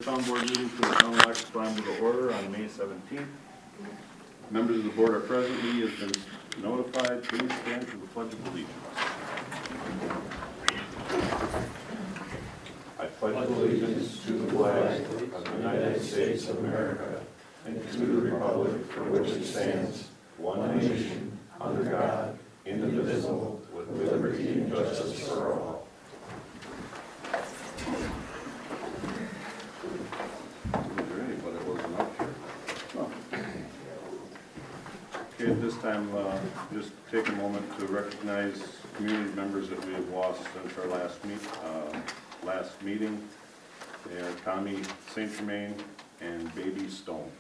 town board meeting for the town of Lac County to order on May 17th. Members of the board are present. He has been notified. Please stand for the pledge of allegiance. I pledge allegiance to the flag of the United States of America and to the republic for which it stands, one nation, under God, indivisible, with liberty and justice for all. Okay, at this time, just take a moment to recognize community members that we have lost since our last meeting. They are Tommy St. Germain and Baby Stone.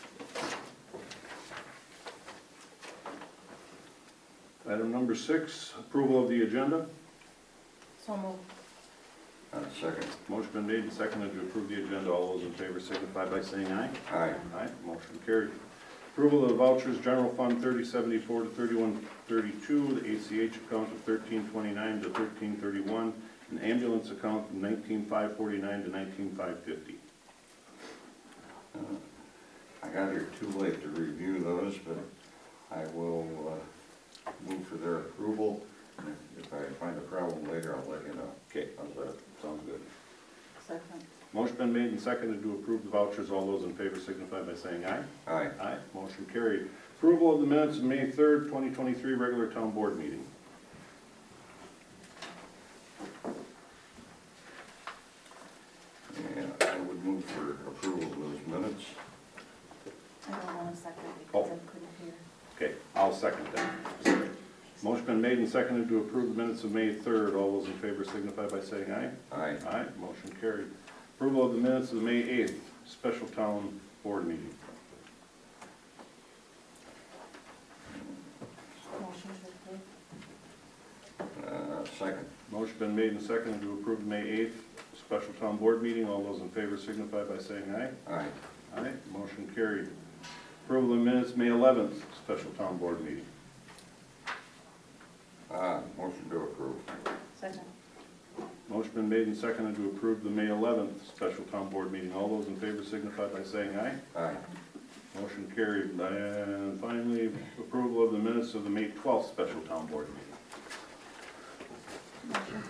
Item number 6, approval of the agenda. So moved. Second. Motion been made and seconded to approve the agenda. All those in favor signify by saying aye. Aye. Aye, motion carried. Approval of vouchers, general fund 3074 to 3132, the ACH account of 1329 to 1331, and ambulance account of 19549 to 19550. I got here too late to review those, but I will move for their approval. And if I find a problem later, I'll let you know. Okay, how's that? Sounds good. Second. Motion been made and seconded to approve the vouchers. All those in favor signify by saying aye. Aye. Aye, motion carried. Approval of the minutes of May 3rd, 2023, regular town board meeting. And I would move for approval of those minutes. I don't want a second because I couldn't hear. Okay, I'll second that. Sorry. Motion been made and seconded to approve the minutes of May 3rd. All those in favor signify by saying aye. Aye. Aye, motion carried. Approval of the minutes of the May 8th, special town board meeting. Motion to approve. Second. Motion been made and seconded to approve the May 8th, special town board meeting. All those in favor signify by saying aye. Aye. Aye, motion carried. Approval of the minutes, May 11th, special town board meeting. Motion to approve. Second. Motion been made and seconded to approve the May 11th, special town board meeting. All those in favor signify by saying aye. Aye. Motion carried. And finally, approval of the minutes of the May 12th, special town board meeting. Motion.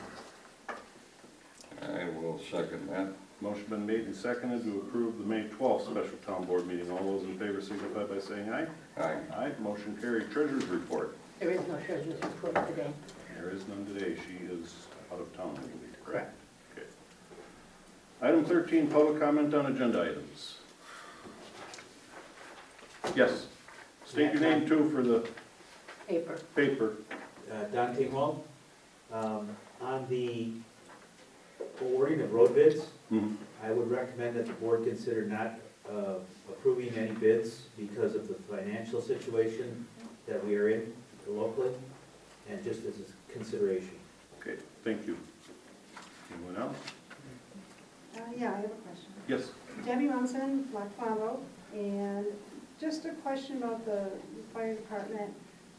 I will second that. Motion been made and seconded to approve the May 12th special town board meeting. All those in favor signify by saying aye. Aye. Aye, motion carried. Treasurer's report. There is no treasurer's report today. There is none today. She is out of town, I believe. Correct. Okay. Item 13, public comment on agenda items. Yes. State your name too for the Paper. paper. Dante Wong, on the awarding of road bids, Mhm. I would recommend that the board consider not approving any bids because of the financial situation that we are in locally, and just as a consideration. Okay, thank you. Anyone else? Yeah, I have a question. Yes. Debbie Munson, Black Flavo, and just a question about the fire department.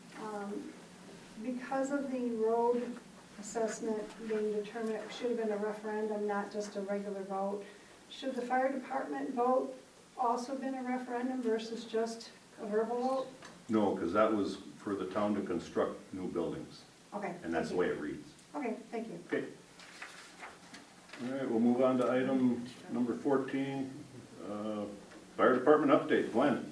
Because of the road assessment being determined, it should have been a referendum, not just a regular vote. Should the fire department vote also been a referendum versus just a verbal vote? No, because that was for the town to construct new buildings, Okay. and that's the way it reads. Okay, thank you. Okay. All right, we'll move on to item number 14, fire department update. Glenn?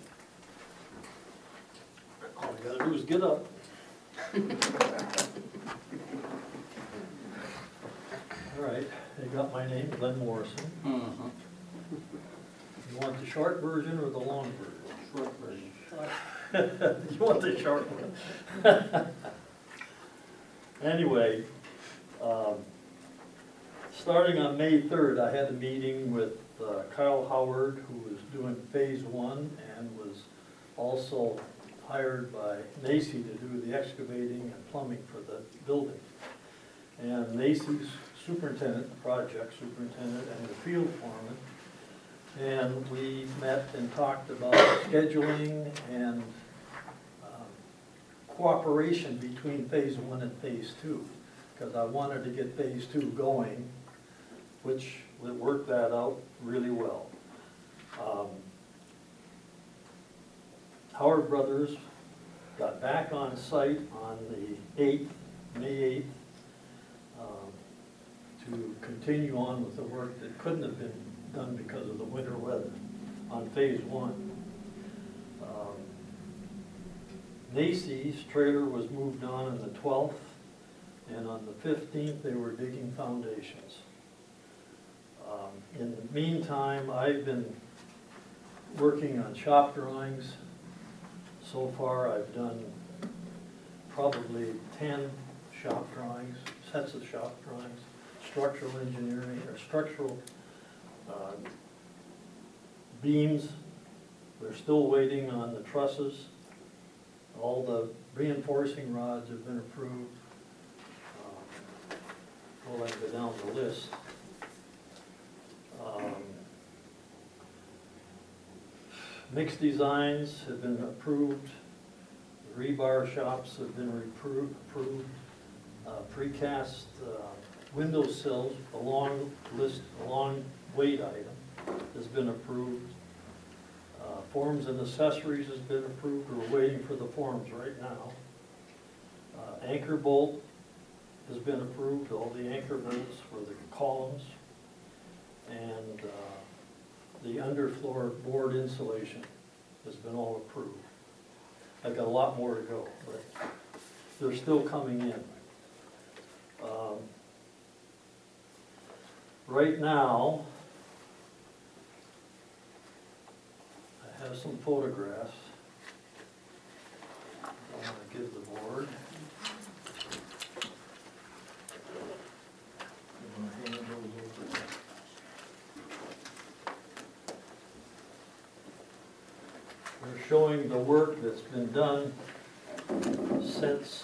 All you gotta do is get up. All right, you got my name, Glenn Morrison. You want the short version or the long version? Short version. You want the short one? Anyway, starting on May 3rd, I had a meeting with Kyle Howard, who was doing phase 1 and was also hired by Nacy to do the excavating and plumbing for the building. And Nacy's superintendent, the project superintendent, and the field foreman. And we met and talked about scheduling and cooperation between phase 1 and phase 2. Because I wanted to get phase 2 going, which worked that out really well. Howard Brothers got back on site on the 8th, May 8th, to continue on with the work that couldn't have been done because of the winter weather on phase 1. Nacy's trailer was moved on the 12th, and on the 15th, they were digging foundations. In the meantime, I've been working on shop drawings. So far, I've done probably 10 shop drawings, sets of shop drawings, structural engineering, or structural beams. We're still waiting on the trusses. All the reinforcing rods have been approved. We'll have to go down the list. Mixed designs have been approved. The rebar shops have been approved. Precast windowsills, a long wait item, has been approved. Forms and accessories has been approved. We're waiting for the forms right now. Anchor bolt has been approved, all the anchor bolts for the columns. And the underfloor board insulation has been all approved. I've got a lot more to go, but they're still coming in. Right now, I have some photographs I want to give the board. I'm going to hand those over. We're showing the work that's been done since,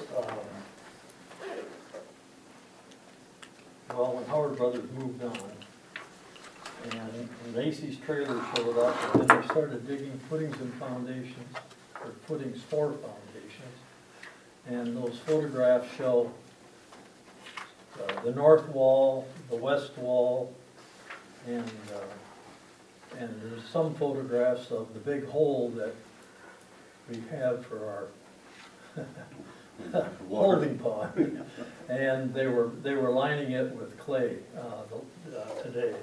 well, when Howard Brothers moved on. And Nacy's trailer showed up, and then they started digging footings and foundations, or footings for foundations. And those photographs show the north wall, the west wall, and there's some photographs of the big hole that we have for our holding pond. And they were lining it with clay today.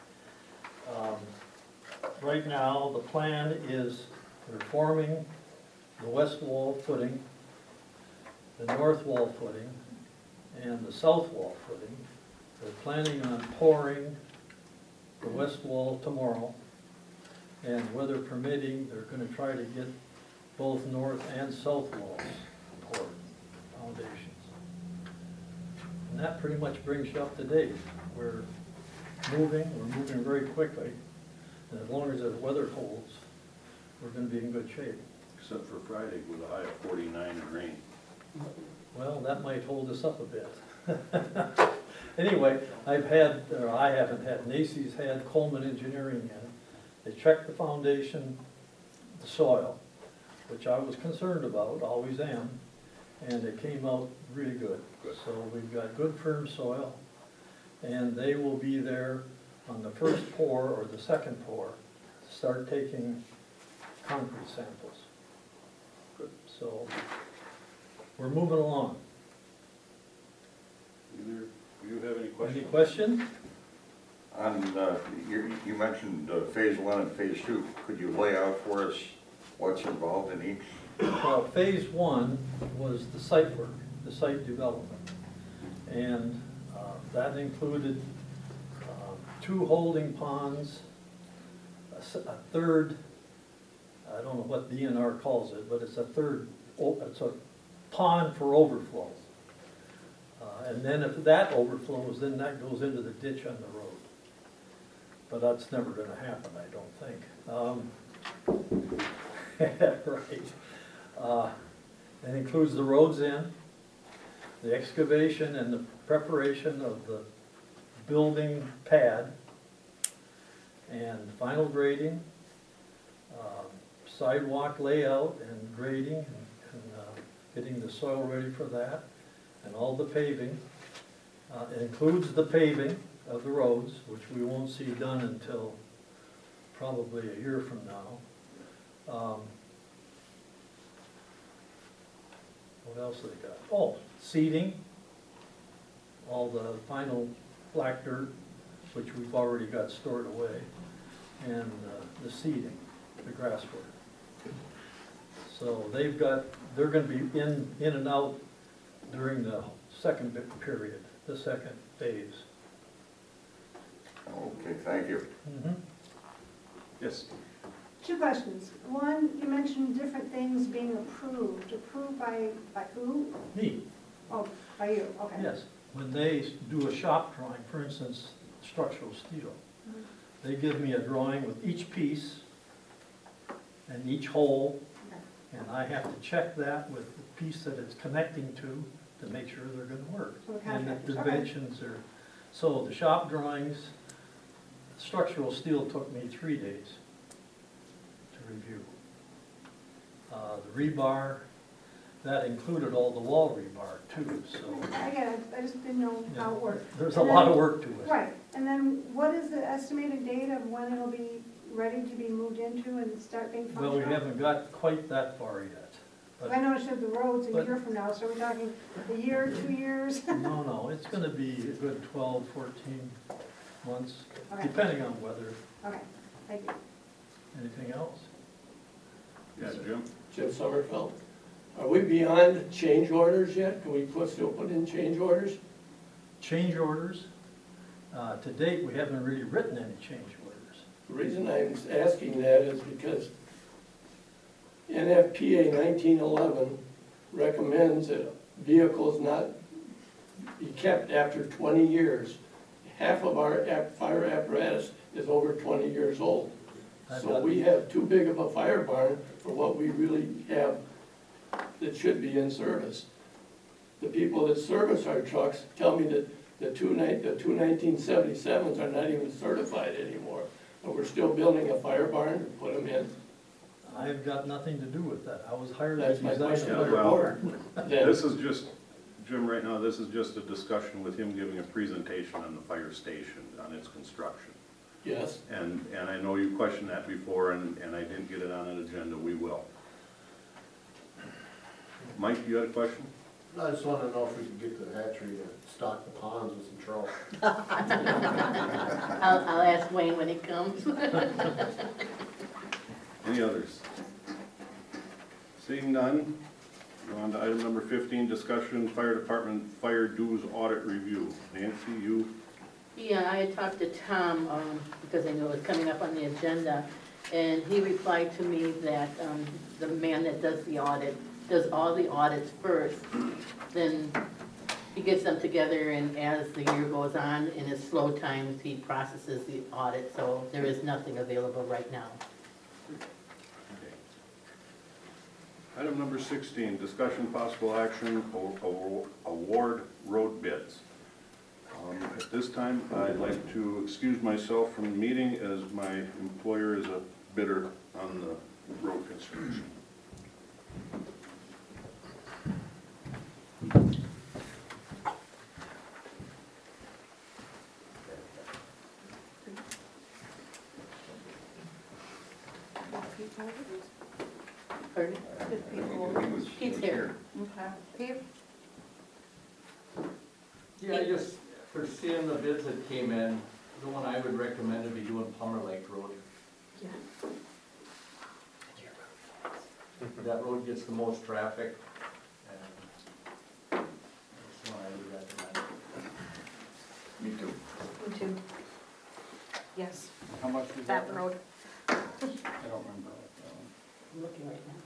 Right now, the plan is we're forming the west wall footing, the north wall footing, and the south wall footing. They're planning on pouring the west wall tomorrow, and weather permitting, they're going to try to get both north and south walls poured, foundations. And that pretty much brings you up to date. We're moving very quickly, and as long as the weather holds, we're going to be in good shape. Except for Friday with a high of 49 and rain. Well, that might hold us up a bit. Anyway, I haven't had, Nacy's had Coleman Engineering in. They checked the foundation, the soil, which I was concerned about, always am, and it came out really good. Good. So we've got good firm soil, and they will be there on the first pour or the second pour to start taking concrete samples. Good. So we're moving along. Either, do you have any Any questions? question? On, you mentioned phase 1 and phase 2. Could you lay out for us what's involved in each? Well, phase 1 was the site work, the site development. And that included 2 holding ponds, a third, I don't know what DNR calls it, but it's a third, it's a pond for overflow. And then if that overflows, then that goes into the ditch on the road. But that's never gonna happen, I don't think. Right. It includes the roads in, the excavation and the preparation of the building pad, and final grading, sidewalk layout and grading, and getting the soil ready for that, and all the paving. It includes the paving, of the roads, which we won't see done until probably a year from now. What else have they got? Oh, seeding, all the final black dirt, which we've already got stored away, and the seeding, the grass work. So they're gonna be in and out during the second period, the second phase. Okay, thank you. Yes. Two questions. One, you mentioned different things being approved. Approved by who? Me, Oh, by you, okay. yes. When they do a shop drawing, for instance, structural steel, Mhm. they give me a drawing with each piece and each hole, Okay. and I have to check that with the piece that it's connecting to make sure they're gonna work. So the And the contractors, okay. dimensions are, so the shop drawings, structural steel took me 3 days to review. The rebar, that included all the wall rebar too, so I get it, I just didn't know how it worked. there's a lot of work to it. Right, and then what is the estimated date of when it'll be ready to be moved into and start being functional? Well, we haven't got quite that far yet. I know it said the roads a but- year from now, so we're talking a year, 2 years? No, it's gonna be a good 12, 14 months, Okay. depending on weather. Okay, thank you. Anything else? Yeah, Jim? Jim Sommerfeld. Are we beyond change orders yet? Can we still put in change orders? Change orders, to date, we haven't really written any change orders. The reason I'm asking that is because NFPA 1911 recommends that vehicles not be kept after 20 years. Half of our fire apparatus is over 20 years old. I've So got- we have too big of a fire barn for what we really have that should be in service. The people that service our trucks tell me that the two 1977s are not even certified anymore. But we're still building a fire barn to put them in. I've got nothing to do with that. I was hired to That's my design a question. fire Well, barn. Then, This is just, Jim, right now, this is just a discussion with him giving a presentation on the fire station, on its construction. yes, And I know you questioned that before, and I didn't get it on an agenda, we will. Mike, you had a question? I just wanna know if we could get the hatchery to stock the ponds with some trout. I'll ask Wayne when he comes. Any others? Seeing none, go on to item number 15, discussion, fire department fire dues audit review. Nancy, you? Yeah, I had talked to Tom, because I knew it was coming up on the agenda, and he replied to me that, the man that does the audit, does all the audits first, then he gets them together, and as the year goes on, in his slow times, he processes the audit, so there is nothing available right now. Item number 16, discussion possible action, award road bids. At this time, I'd like to excuse myself from the meeting as my employer is a bidder on the road construction. Pardon? He's here. Okay. Pete? Yeah, I just, for seeing the bids that came in, the one I would recommend would be doing Plummer Lake Road. That road gets the most traffic, and that's one I would recommend. Me too. Me too. Yes, How much is that road. I don't remember. I'm looking right now.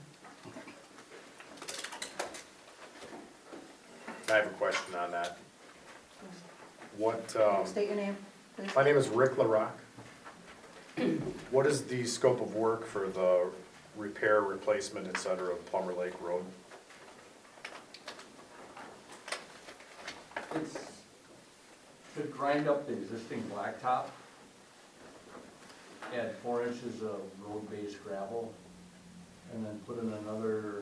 I have a question on that. What, State your name, please. my name is Rick LaRock. What is the scope of work for the repair, replacement, et cetera, of Plummer Lake Road? It's to grind up the existing blacktop, add 4 inches of road base gravel, and then put in another,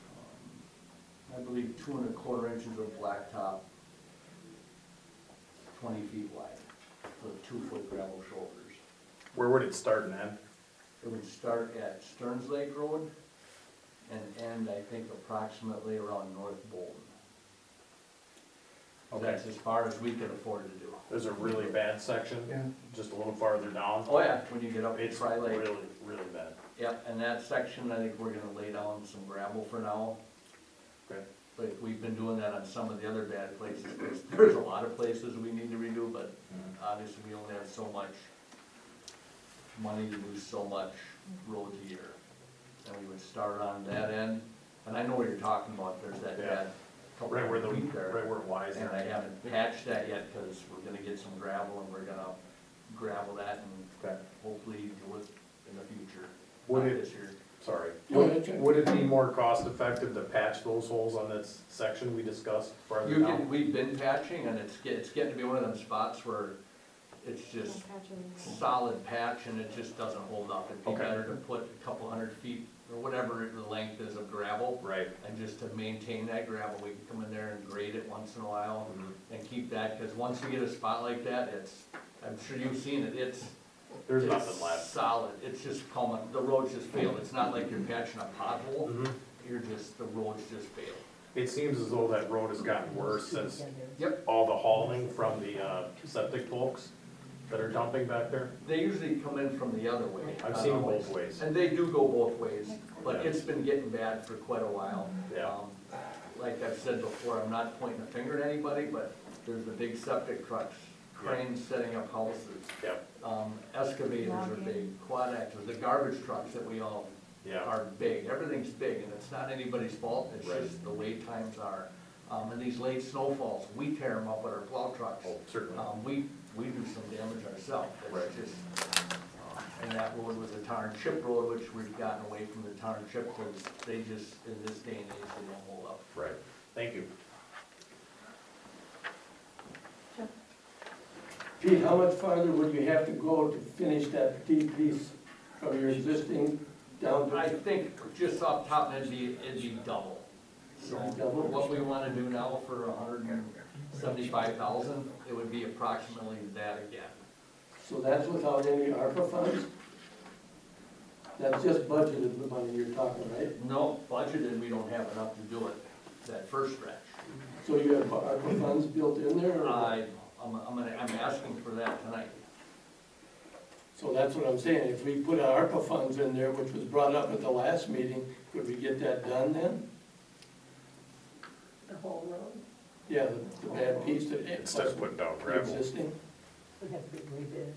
I believe 2 1/4 inches of blacktop 20 feet wide, with 2-foot gravel shoulders. Where would it start and end? It would start at Stearns Lake Road and end, I think, approximately around North Bolton. Okay. That's as far as we could afford to do. There's a really bad section, just a little farther down. Oh yeah, when you get up to It's Tri Lake. really, really bad. Yep, and that section, I think we're gonna lay down some gravel for now. Okay. But we've been doing that on some of the other bad places. There's a lot of places we need to redo, but obviously we only have so much money to do so much road a year. And we would start on that end, and I know what you're talking about, there's that Yeah. bad couple Right where the, of feet there. right where it lies And I there. haven't patched that yet, cause we're gonna get some gravel and we're gonna gravel that and Okay. hopefully do it in the future, Would not it- this year. Sorry. Go ahead, Chuck. Would it be more cost effective to patch those holes on this section we discussed farther You down? can, we've been patching and it's getting to be one of them spots where it's just solid patch and it just doesn't hold up. It'd be Okay. better to put a couple 100 feet or whatever the length is of gravel. Right. And just to maintain that gravel, we can come in there and grade it once in a while and keep that, cause once we get a spot like that, it's, I'm sure you've seen it, it's There's it's nothing left. solid, it's just common, the roads just failed, it's not like you're patching a pothole, Mhm. you're just, the roads just failed. It seems as though that road has gotten worse since Yep. all the hauling from the septic folks that are dumping back there. They usually come in from the other way. I've not seen always. both ways. And they do go both ways, but Yeah. it's been getting bad for quite a while. Yeah. Like I've said before, I'm not pointing a finger at anybody, but there's the big septic trucks, cranes setting up houses. Yep. Excavators are big, quad axles, the garbage trucks that we own Yeah. are big, everything's big, and it's not anybody's fault, it's Right. just the way times are. And these late snowfalls, we tear them up with our plow trucks. Oh, certainly. We do some damage ourselves, Right. it's just, and that road was a tar and chip road, which we've gotten away from the tar and chip, because they just, in this day and age, they don't hold up. Right. Thank you. Pete, how much farther would you have to go to finish that deep piece from your existing down I to? think just off the top, it'd be double. So Double? what we wanna do now for 175,000, it would be approximately that again. So that's without any ARPA funds? That's just budgeted, the money you're talking, right? No, budgeted, we don't have enough to do it, that first stretch. So you have ARPA funds built in there? or- I'm asking for that tonight. So that's what I'm saying, if we put ARPA funds in there, which was brought up at the last meeting, could we get that done then? The whole road Yeah, the bad piece that. Instead of putting down the gravel. Existing, would have to be rebid.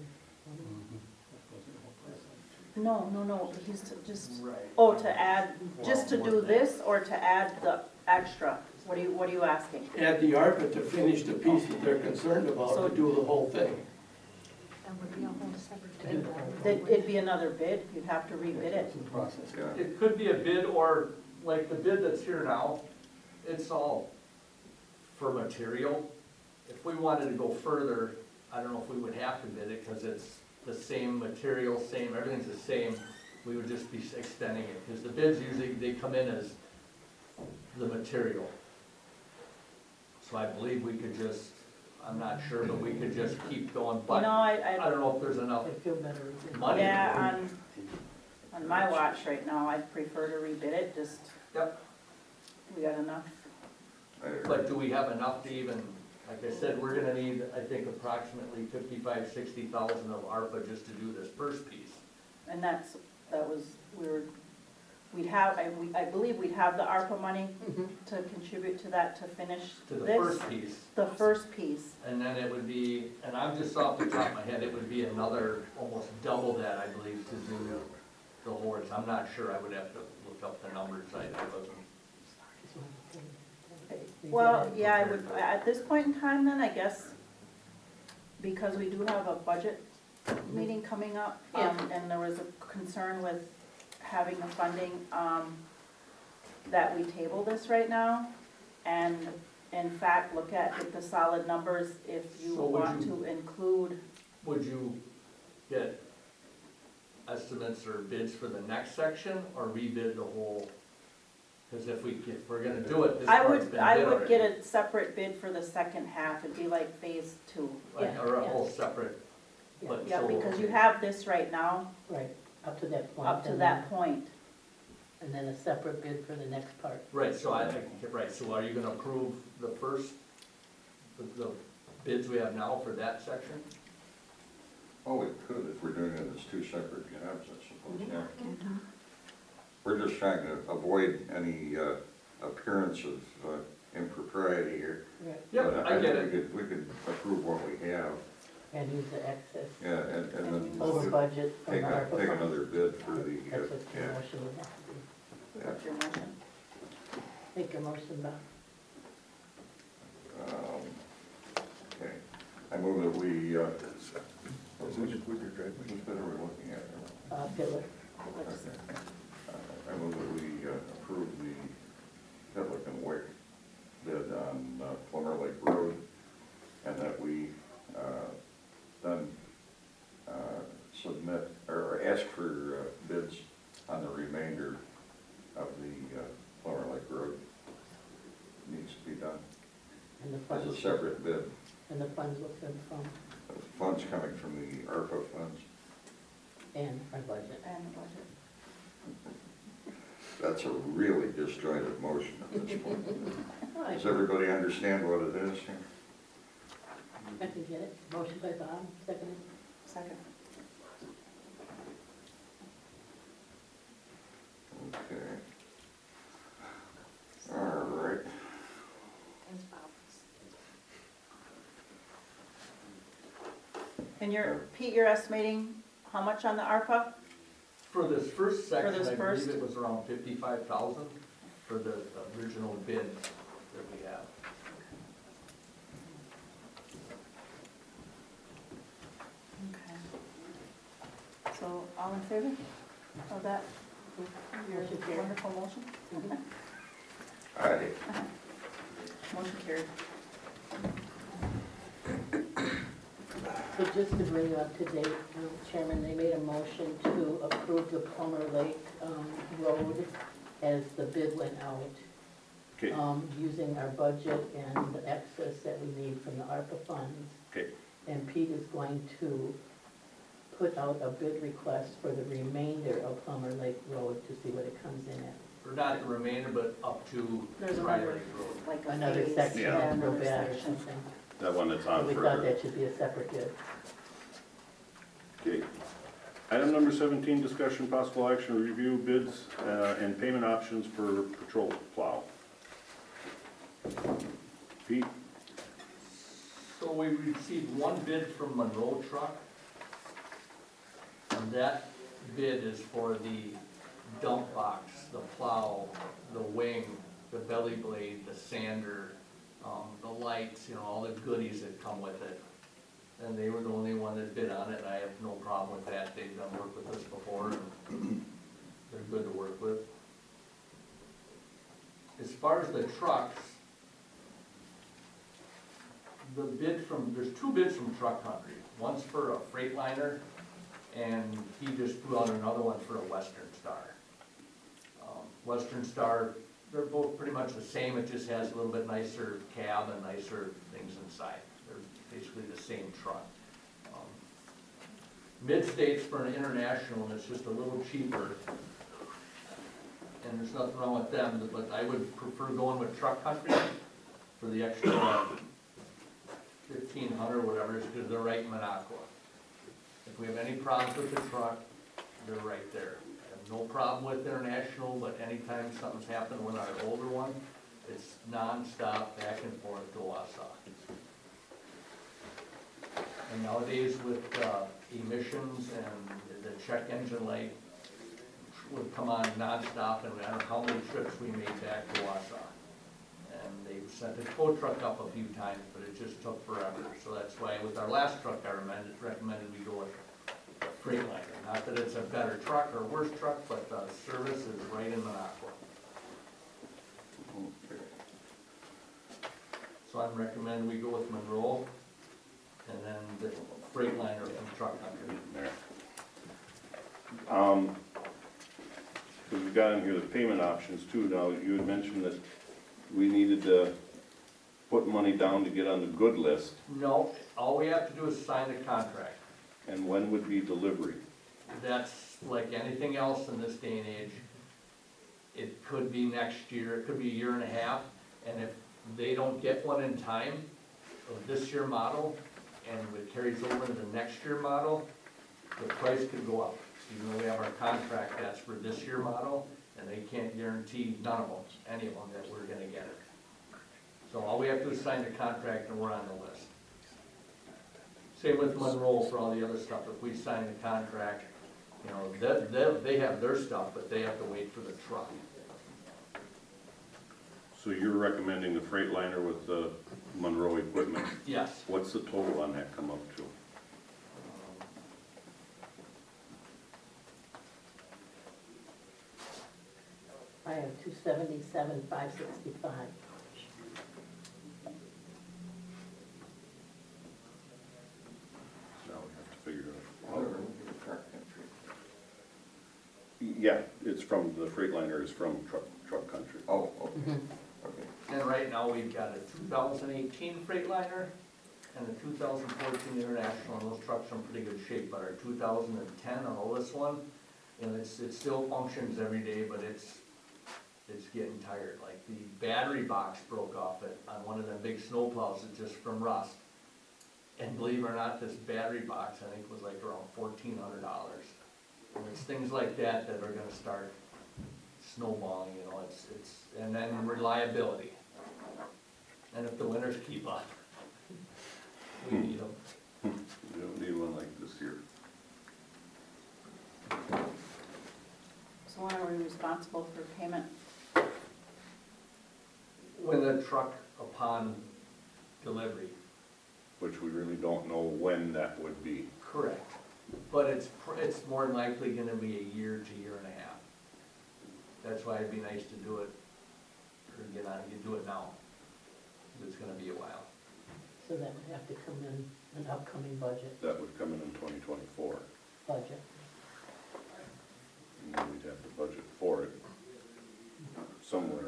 No, he's just, Right. oh, to add, just to do this or to add the extra? What are you asking? add the ARPA to finish the piece that they're concerned about, to do the whole thing. That would be a whole separate It'd be another bid, you'd have to rebid it. Process. Yeah. It could be a bid, or like the bid that's here now, it's all for material. If we wanted to go further, I don't know if we would have to bid it, because it's the same material, everything's the same. We would just be extending it, because the bids usually, they come in as the material. So I believe we could just, I'm not sure, but we could just keep going, You but know, I don't know if there's enough Feel better. money. yeah, on my watch right now, I'd prefer to rebid it, just. Yep. We got enough. I agree. But do we have enough to even, like I said, we're gonna need, I think, approximately 60,000 of ARPA just to do this first piece. And I believe we'd have the ARPA money to contribute to that, to finish To the this. first piece, The first piece. and then it would be, and I'm just off the top of my head, it would be another, almost double that, I believe, to do the horse. I'm not sure, I would have to look up the numbers, I wasn't. Well, yeah, I would, at this point in time then, I guess, because we do have a budget meeting coming up, and there was a concern with having the funding, that we table this right now, and in fact, look at the solid numbers if you So would want you- to include. Would you get estimates or bids for the next section, or rebid the whole Because if we're gonna do it, this I part's would, been I bid would already. get a separate bid for the second half, it'd be like phase two. Like, Yeah, or a yeah. whole separate, Yeah. but Yeah, so. because you have this right now, Right, up to that point. up to and that then- point. And then a separate bid for the next part. Right, so right, so are you gonna approve the first, the bids we have now for that section? Oh, we could, if we're doing it as two separate jobs, I suppose, yeah. Mm-hmm. We're just trying to avoid any appearance of impropriety here. Right. Yep, But I get think it. we could approve what we have, And use the excess yeah, and then over budget from take the ARPA take funds. another bid for the, That's what your yeah. motion would have to be. What's your motion? Make your motion, Bob. Okay, I move that we, which bid are we looking at? Philip. Okay. I move that we approve the Pitlick and Wick bid on Plummer Lake Road, and that we then submit, or ask for bids on the remainder of the Plummer Lake Road. Needs to be done And the as a funds, separate bid. and the funds will come from, Funds coming from the ARPA funds. and our budget. And the budget. That's a really disjointed motion at this point. I Does everybody understand what it is? can get it. Motion by Bob, seconded. Second. Okay. All right. And Pete, you're estimating how much on the ARPA? For this first section, this I first? believe it was around 55,000 for the original bid that we have. Okay. So, all in favor of that? Your Motion carried. wonderful motion? All right. Motion carried. So just to bring you up to date, Chairman, they made a motion to approve the Plummer Lake Road as the bid went out, Okay, using our budget and the excess that we need from the ARPA funds. okay, And Pete is going to put out a bid request for the remainder of Plummer Lake Road to see what it comes in at. Or not the remainder, but up to There's Prior another, Lake Road. like a Another phase. section, Yeah. real Another bad or section. something. that one that's So on we thought further. that should be a separate bid. Okay. Item number 17, discussion possible action, review bids and payment options for patrol plow. Pete? So we received one bid from Monroe Truck. And that bid is for the dump box, the plow, the wing, the belly blade, the sander, the lights, all the goodies that come with it. And they were the only one that bid on it, and I have no problem with that. They've done work with us before, and they're good to work with. As far as the trucks, there's two bids from Truck Country. One's for a Freightliner, and he just threw out another one for a Western Star. Western Star, they're both pretty much the same, it just has a little bit nicer cab and nicer things inside. They're basically the same truck. Mid-State's for an international, and it's just a little cheaper. And there's nothing wrong with them, but I would prefer going with Truck Country for the extra 1,500 or whatever, because they're right in Minocqua. If we have any problems with the truck, they're right there. I have no problem with international, but anytime something's happened with our older one, it's nonstop back and forth to Wausau. And nowadays with emissions and the check engine light would come on nonstop, and I don't know how many trips we made back to Wausau. And they sent a tow truck up a few times, but it just took forever. So that's why with our last truck, I recommended we go with a Freightliner. Not that it's a better truck or worse truck, but the service is right in Minocqua. Okay. So I'm recommending we go with Monroe and then the Freightliner from Truck Country. There. we've got in here the payment options too. Now, you had mentioned that we needed to put money down to get on the good list, No, all we have to do is sign the contract. and when would be delivery? That's like anything else in this day and age. It could be next year, it could be a year and a half, and if they don't get one in time of this year model, and it carries over into the next year model, the price could go up. Even though we have our contract that's for this year model, and they can't guarantee, none of them, any of them, that we're gonna get it. So all we have to do is sign the contract and we're on the list. Same with Monroe for all the other stuff, if we sign the contract, you know, they have their stuff, but they have to wait for the truck. So you're recommending the Freightliner with the Monroe equipment. Yes. What's the total on that come up to? I have 277, 565. Now we have to figure it Oh, out. we're looking at Truck Country. Yeah, it's from, the Freightliner is from Truck Country. Oh, okay, okay. And right now, we've got a 2018 Freightliner and a 2014 International, and those trucks are in pretty good shape, but our 2010, our oldest one, you know, it still functions every day, but it's getting tired. Like, the battery box broke off it on one of them big snowplows, it's just from rust. And believe it or not, this battery box, I think, was like around $1,400. And it's things like that that are gonna start snowballing, you know, and then reliability. And if the winters keep up, we need them. We don't need one like this here. So when are we responsible for payment? When the truck upon delivery. Which we really don't know when that would be. Correct. But it's more than likely gonna be a year to year and a half. That's why it'd be nice to do it, or do it now. It's gonna be a while. So that would have to come in an upcoming budget. That would come in 2024. Budget. And then we'd have to budget for it somewhere.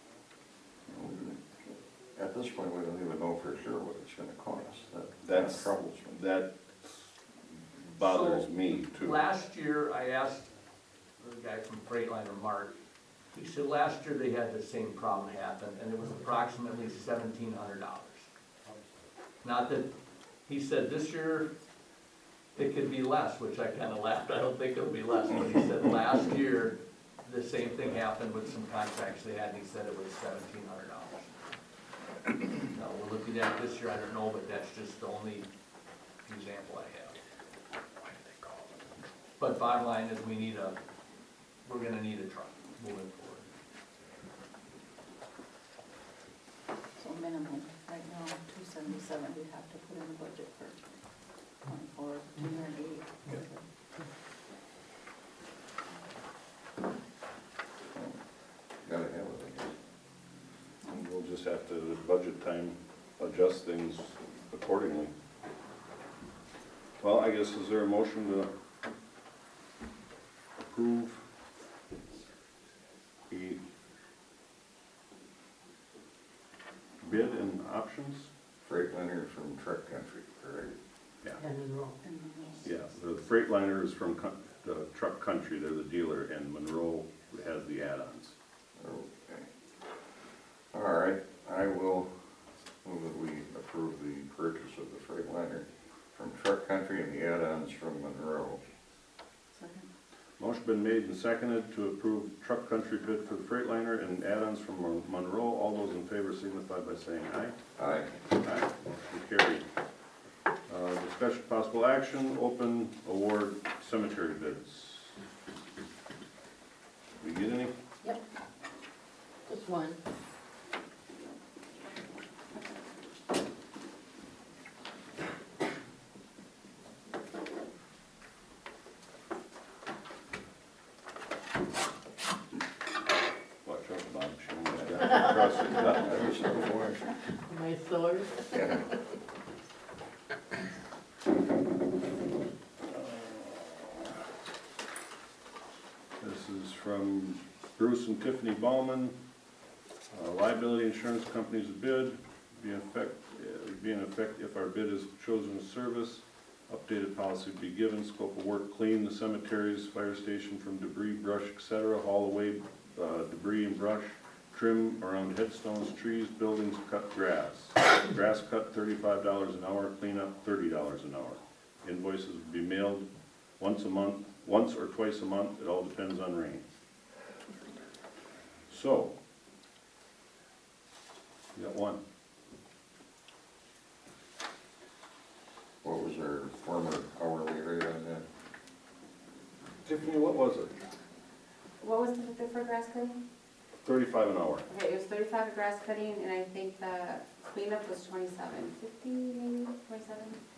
At this point, we don't even know for sure what it's gonna cost. That's- That troubles me. That bothers So, me too. Last year, I asked the guy from Freightliner, Mark, he said last year they had the same problem happen, and it was approximately $1,700. Not that, he said this year it could be less, which I kinda laughed, I don't think it'll be less, but he said last year, the same thing happened with some contracts they had, and he said it was $1,700. Now, we're looking at this year, I don't know, but that's just the only example I have. But bottom line is, we're gonna need a truck moving forward. So minimum, right now, 277, we'd have to put in the budget for 24, 280. Gotta have it, I guess. And we'll just have to, at budget time, adjust things accordingly. Well, I guess, is there a motion to approve the bid and options? Freightliner from Truck Country, correct? Yeah. And enroll. Yeah, the Freightliner is from the Truck Country, they're the dealer, and Monroe has the add-ons. Okay. All right, I will move that we approve the purchase of the Freightliner from Truck Country and the add-ons from Monroe. Second. Motion been made and seconded to approve Truck Country bid for the Freightliner and add-ons from Monroe. All those in favor signify by saying aye. Aye. Aye, motion carried. Discussion possible action, open award cemetery bids. We get any? Yep. Just one. Watch out, Bob, she almost got it across the gut. That was so much. My sword. Yeah. This is from Bruce and Tiffany Ballman. Liability insurance company's bid, be in effect if our bid is chosen as service. Updated policy be given, scope of work, clean the cemeteries, fire station from debris, brush, etc., haul away debris and brush, trim around headstones, trees, buildings, cut grass. Grass cut $35 an hour, cleanup $30 an hour. Invoices will be mailed once or twice a month, it all depends on rain. So, you got one. What was our former hourly rate on that? Tiffany, what was it? What was the for grass cutting? 35 an hour. Okay, it was 35 for grass cutting, and I think the cleanup was 27.50, maybe 27.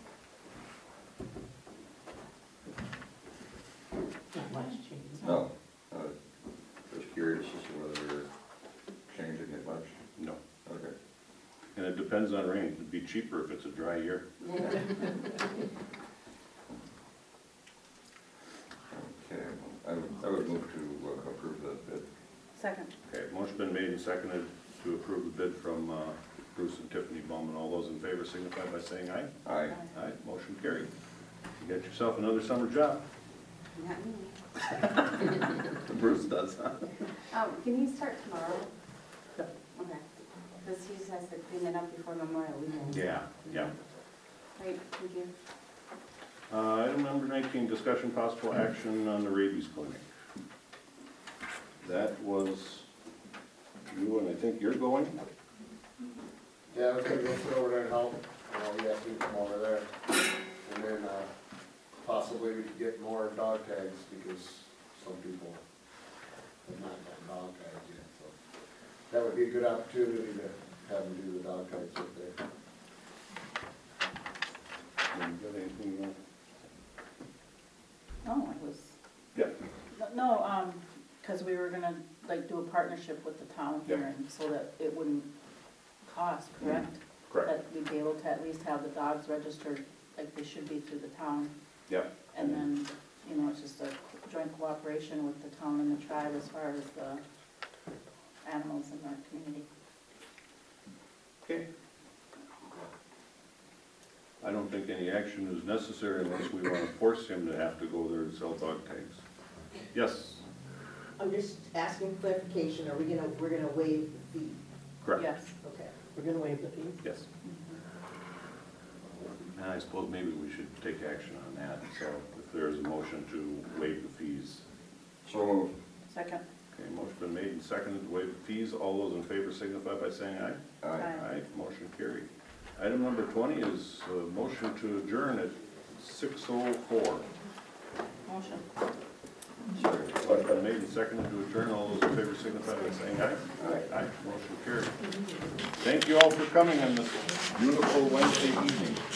Not much change. No. Just curious as to whether they're changing it much. No. Okay. And it depends on rain. It'd be cheaper if it's a dry year. Okay, I would move to approve that bid. Second. Okay, motion been made and seconded to approve the bid from Bruce and Tiffany Bowman. All those in favor signify by saying aye. Aye. Aye, motion carried. You got yourself another summer job. Not me. Bruce does, huh? Can he start tomorrow? Okay, because he just has to clean it up before Memorial Weekend. Yeah, yeah. Right, thank you. Item number 19, discussion possible action on the rabies clinic. That was you, and I think you're going? Yeah, I was gonna go sit over there and help, we have to come over there. And then, possibly we could get more dog tags, because some people have not gotten dog tags yet, so. That would be a good opportunity to have them do the dog tags up there. You got anything you want? No, it was, Yeah. no, because we were gonna, like, do a partnership with the town here, Yeah. and so that it wouldn't cost, correct? Correct. That we'd be able to at least have the dogs registered like they should be through the town. Yep. And then, you know, it's just a joint cooperation with the town and the tribe as far as the animals in our community. Okay. I don't think any action is necessary unless we want to force him to have to go there to sell dog tags. Yes, I'm just asking clarification, we're gonna waive the fee? correct. Yes. Okay. We're gonna waive the fees? Yes. And I suppose maybe we should take action on that, so if there is a motion to waive the fees. So moved. Second. Okay, motion been made and seconded to waive the fees. All those in favor signify by saying aye. Aye. Aye, motion carried. Item number 20 is a motion to adjourn at 6:04. Motion. Motion been made and seconded to adjourn. All those in favor signify by saying aye. Aye, motion carried. Thank you all for coming on this beautiful Wednesday evening.